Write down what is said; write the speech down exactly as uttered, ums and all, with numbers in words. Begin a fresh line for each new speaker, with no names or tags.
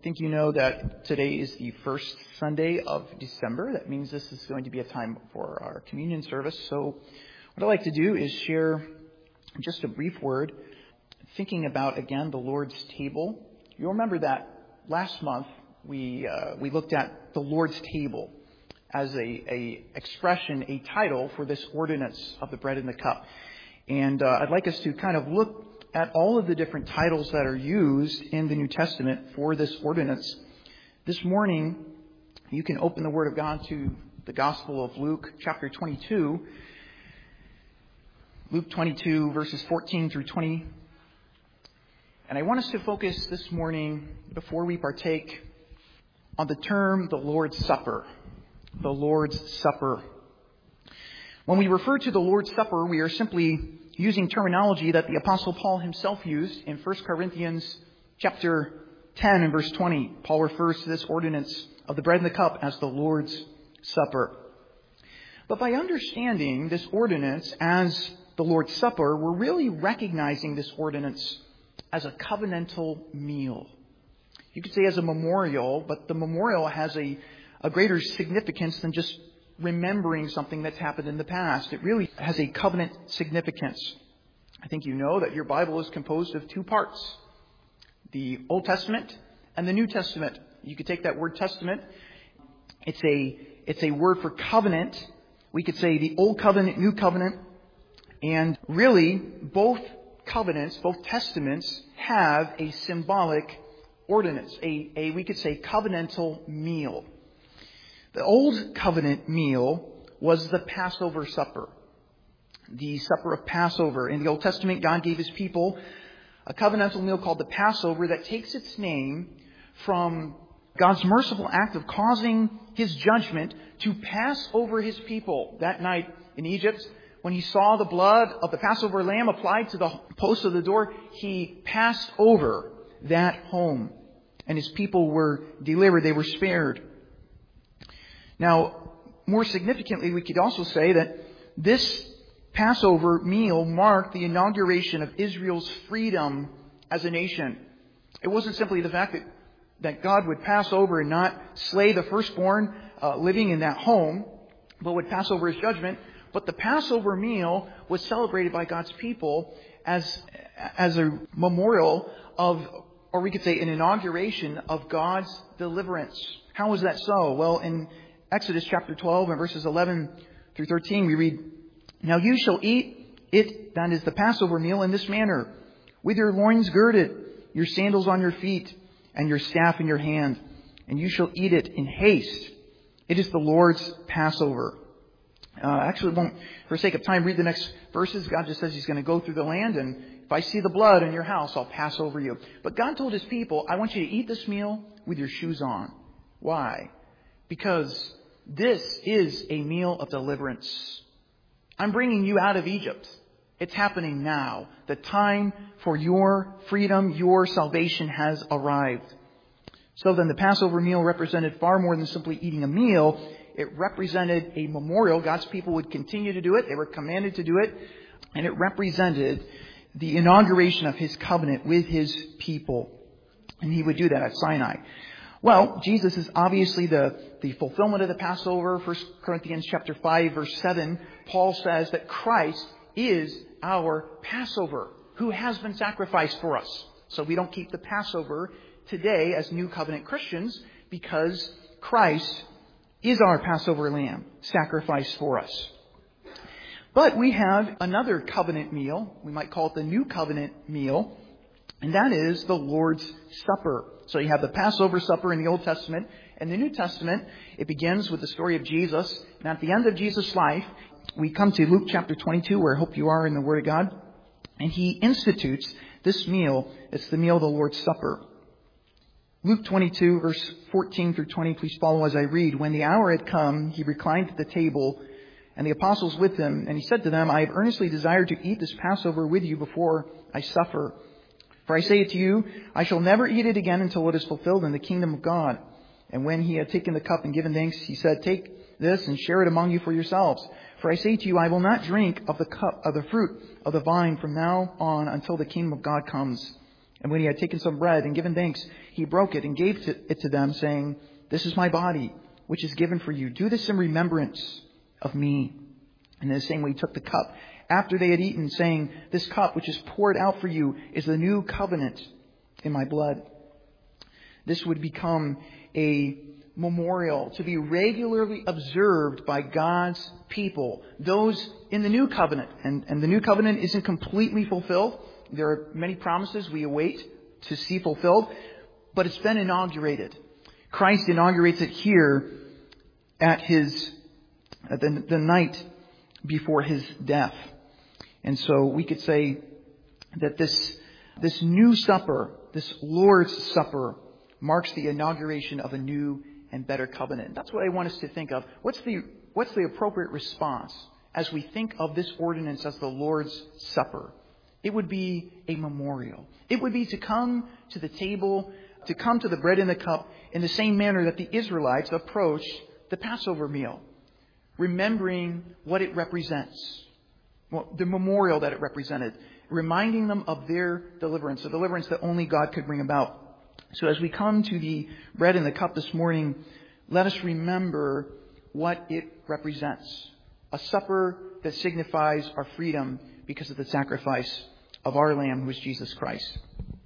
think you know that today is the first Sunday of December. That means this is going to be a time for our communion service. So what I'd like to do is share just a brief word, thinking about, again, the Lord's table. You'll remember that last month we uh, we looked at the Lord's table as a, a expression, a title for this ordinance of the bread and the cup. And uh, I'd like us to kind of look at all of the different titles that are used in the New Testament for this ordinance. This morning, you can open the Word of God to the Gospel of Luke, chapter twenty-two. Luke twenty-two, verses fourteen through twenty. And I want us to focus this morning, before we partake, on the term the Lord's Supper. The Lord's Supper. When we refer to the Lord's Supper, we are simply using terminology that the Apostle Paul himself used in First Corinthians chapter ten and verse twenty. Paul refers to this ordinance of the bread and the cup as the Lord's Supper. But by understanding this ordinance as the Lord's Supper, we're really recognizing this ordinance as a covenantal meal. You could say as a memorial, but the memorial has a, a greater significance than just remembering something that's happened in the past. It really has a covenant significance. I think you know that your Bible is composed of two parts, the Old Testament and the New Testament. You could take that word testament. It's a, it's a word for covenant. We could say the Old Covenant, New Covenant. And really, both covenants, both testaments, have a symbolic ordinance, a, a we could say covenantal meal. The Old Covenant meal was the Passover supper, the supper of Passover. In the Old Testament, God gave His people a covenantal meal called the Passover that takes its name from God's merciful act of causing His judgment to pass over His people. That night in Egypt, when He saw the blood of the Passover lamb applied to the post of the door, He passed over that home, and His people were delivered. They were spared. Now, more significantly, we could also say that this Passover meal marked the inauguration of Israel's freedom as a nation. It wasn't simply the fact that, that God would pass over and not slay the firstborn uh, living in that home, but would pass over His judgment. But the Passover meal was celebrated by God's people as, as a memorial of, or we could say an inauguration of God's deliverance. How was that so? Well, in Exodus chapter twelve and verses eleven through thirteen, we read, "Now you shall eat it," that is the Passover meal, "in this manner, with your loins girded, your sandals on your feet, and your staff in your hand. And you shall eat it in haste. It is the Lord's Passover." Uh, actually, won't, for sake of time, read the next verses. God just says He's going to go through the land, and if I see the blood in your house, I'll pass over you. But God told His people, I want you to eat this meal with your shoes on. Why? Because this is a meal of deliverance. I'm bringing you out of Egypt. It's happening now. The time for your freedom, your salvation has arrived. So then the Passover meal represented far more than simply eating a meal. It represented a memorial. God's people would continue to do it. They were commanded to do it. And it represented the inauguration of His covenant with His people. And He would do that at Sinai. Well, Jesus is obviously the, the fulfillment of the Passover. First Corinthians chapter five, verse seven, Paul says that Christ is our Passover, who has been sacrificed for us. So we don't keep the Passover today as New Covenant Christians because Christ is our Passover lamb, sacrificed for us. But we have another covenant meal. We might call it the New Covenant meal. And that is the Lord's Supper. So you have the Passover supper in the Old Testament. In the New Testament, it begins with the story of Jesus. And at the end of Jesus' life, we come to Luke chapter twenty-two, where I hope you are in the Word of God. And He institutes this meal. It's the meal of the Lord's Supper. Luke twenty-two, verse fourteen through twenty, please follow as I read. "When the hour had come, He reclined at the table, and the apostles with Him. And He said to them, I have earnestly desired to eat this Passover with you before I suffer. For I say it to you, I shall never eat it again until it is fulfilled in the kingdom of God. And when He had taken the cup and given thanks, He said, Take this and share it among you for yourselves. For I say to you, I will not drink of the cup of the fruit of the vine from now on until the kingdom of God comes. And when he had taken some bread and given thanks, he broke it and gave it to them, saying, "This is my body, which is given for you. Do this in remembrance of me." And in the same way he took the cup after they had eaten, saying, "This cup which is poured out for you is the new covenant in my blood." This would become a memorial to be regularly observed by God's people, those in the new covenant. And, and the new covenant isn't completely fulfilled. There are many promises we await to see fulfilled, but it's been inaugurated. Christ inaugurates it here at his at the, the night before his death. And so we could say that this this new supper, this Lord's Supper, marks the inauguration of a new and better covenant. That's what I want us to think of. What's the what's the appropriate response as we think of this ordinance as the Lord's Supper? It would be a memorial. It would be to come to the table, to come to the bread and the cup in the same manner that the Israelites approached the Passover meal, remembering what it represents, well, the memorial that it represented, reminding them of their deliverance, a deliverance that only God could bring about. So as we come to the bread and the cup this morning, let us remember what it represents. A supper that signifies our freedom because of the sacrifice of our Lamb, who is Jesus Christ.